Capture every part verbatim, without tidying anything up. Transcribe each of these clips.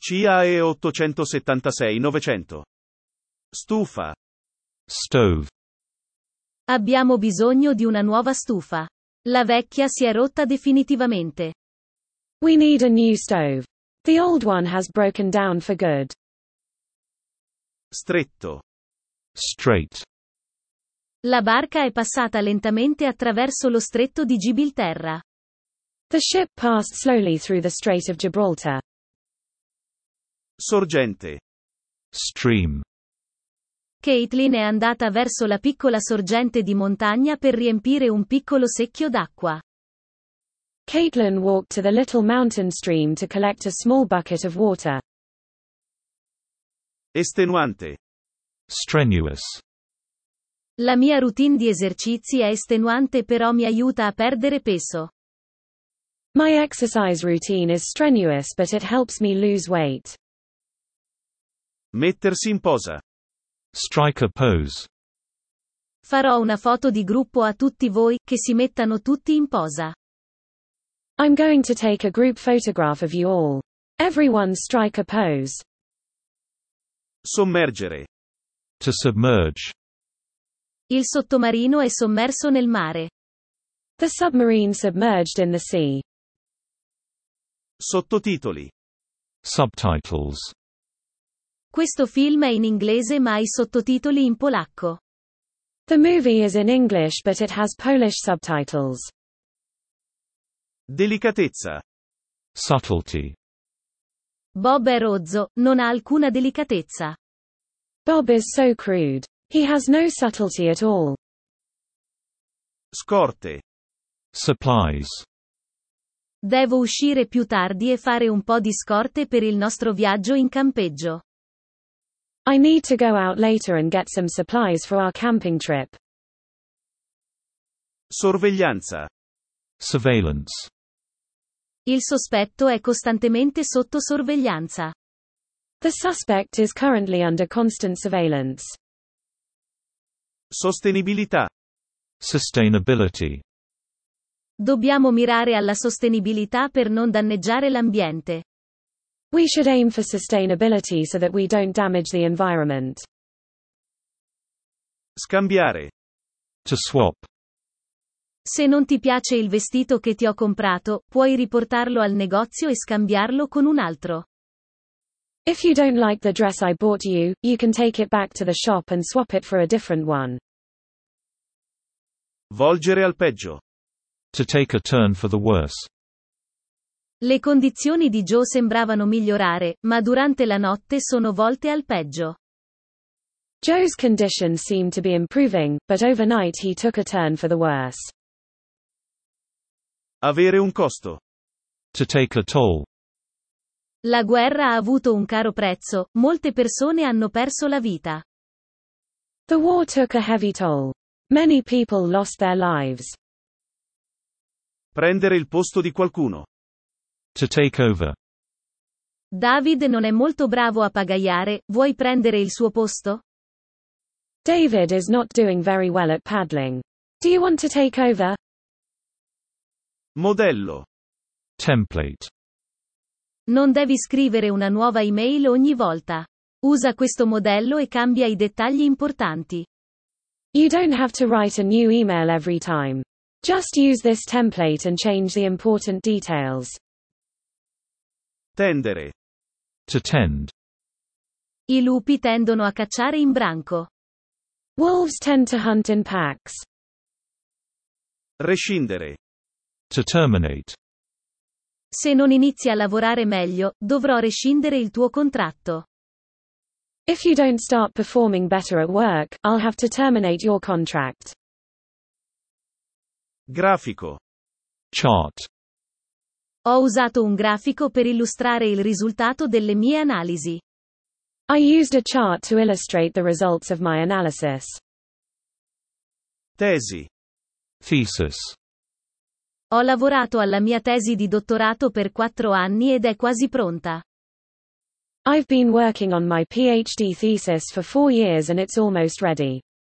C A E ottocentosettantasei novecento. Stufa. Stove. Abbiamo bisogno di una nuova stufa. La vecchia si è rotta definitivamente. We need a new stove. The old one has broken down for good. Stretto. Straight. La barca è passata lentamente attraverso lo stretto di Gibilterra. The ship passed slowly through the Strait of Gibraltar. Sorgente. Stream. Caitlin è andata verso la piccola sorgente di montagna per riempire un piccolo secchio d'acqua. Caitlin walked to the little mountain stream to collect a small bucket of water. Estenuante. Strenuous. La mia routine di esercizi è estenuante, però mi aiuta a perdere peso. My exercise routine is strenuous, but it helps me lose weight. Mettersi in posa. Striker pose. Farò una foto di gruppo a tutti voi, che si mettano tutti in posa. I'm going to take a group photograph of you all. Everyone strike a pose. Sommergere. To submerge. Il sottomarino è sommerso nel mare. The submarine submerged in the sea. Sottotitoli. Subtitles. Questo film è in inglese ma ha i sottotitoli in polacco. The movie is in English but it has Polish subtitles. Delicatezza. Subtlety. Bob è rozzo, non ha alcuna delicatezza. Bob is so crude. He has no subtlety at all. Scorte. Supplies. Devo uscire più tardi e fare un po' di scorte per il nostro viaggio in campeggio. I need to go out later and get some supplies for our camping trip. Sorveglianza. Surveillance. Il sospetto è costantemente sotto sorveglianza. The suspect is currently under constant surveillance. Sostenibilità. Sustainability. Dobbiamo mirare alla sostenibilità per non danneggiare l'ambiente. We should aim for sustainability so that we don't damage the environment. Scambiare. To swap. Se non ti piace il vestito che ti ho comprato, puoi riportarlo al negozio e scambiarlo con un altro. If you don't like the dress I bought you, you can take it back to the shop and swap it for a different one. Volgere al peggio. To take a turn for the worse. Le condizioni di Joe sembravano migliorare, ma durante la notte sono volte al peggio. Joe's condition seemed to be improving, but overnight he took a turn for the worse. Avere un costo. To take a toll. La guerra ha avuto un caro prezzo, molte persone hanno perso la vita. The war took a heavy toll. Many people lost their lives. Prendere il posto di qualcuno. To take over. David non è molto bravo a pagaiare, vuoi prendere il suo posto? David is not doing very well at paddling. Do you want to take over? Modello. Template. Non devi scrivere una nuova email ogni volta. Usa questo modello e cambia i dettagli importanti. You don't have to write a new email every time. Just use this template and change the important details. Tendere. To tend. I lupi tendono a cacciare in branco. Wolves tend to hunt in packs. Rescindere. To terminate. Se non inizi a lavorare meglio, dovrò rescindere il tuo contratto. If you don't start performing better at work, I'll have to terminate your contract. Grafico. Chart. Ho usato un grafico per illustrare il risultato delle mie analisi. I used a chart to illustrate the results of my analysis. Tesi. Thesis. Ho lavorato alla mia tesi di dottorato per quattro anni ed è quasi pronta. I've been working on my PhD thesis for four years and it's almost ready.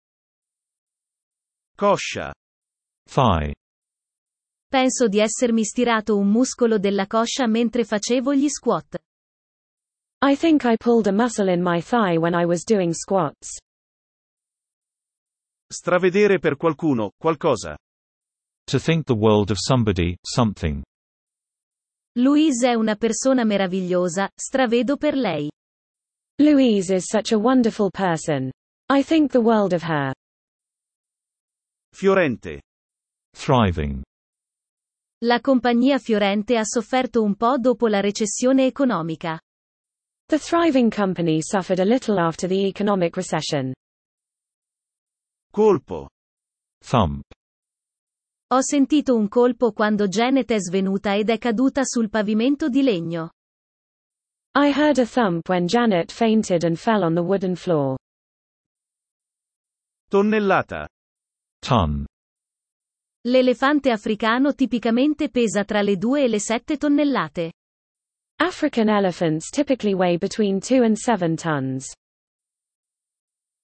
Coscia. Thigh. Penso di essermi stirato un muscolo della coscia mentre facevo gli squat. I think I pulled a muscle in my thigh when I was doing squats. Stravedere per qualcuno, qualcosa. To think the world of somebody, something. Louise è una persona meravigliosa, stravedo per lei. Louise is such a wonderful person. I think the world of her. Fiorente. Thriving. La compagnia fiorente ha sofferto un po' dopo la recessione economica. The thriving company suffered a little after the economic recession. Colpo. Thump. Ho sentito un colpo quando Janet è svenuta ed è caduta sul pavimento di legno. I heard a thump when Janet fainted and fell on the wooden floor. Tonnellata. Ton. L'elefante africano tipicamente pesa tra le due e le sette tonnellate. African elephants typically weigh between two and seven tons.